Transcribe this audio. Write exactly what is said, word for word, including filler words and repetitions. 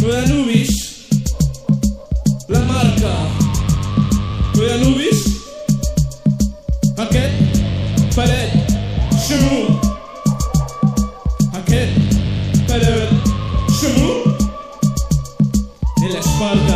Tu Anubis, la marca. Tu Anubis, aquest paret xamú. Aquest paret xamú. I l'Esparta.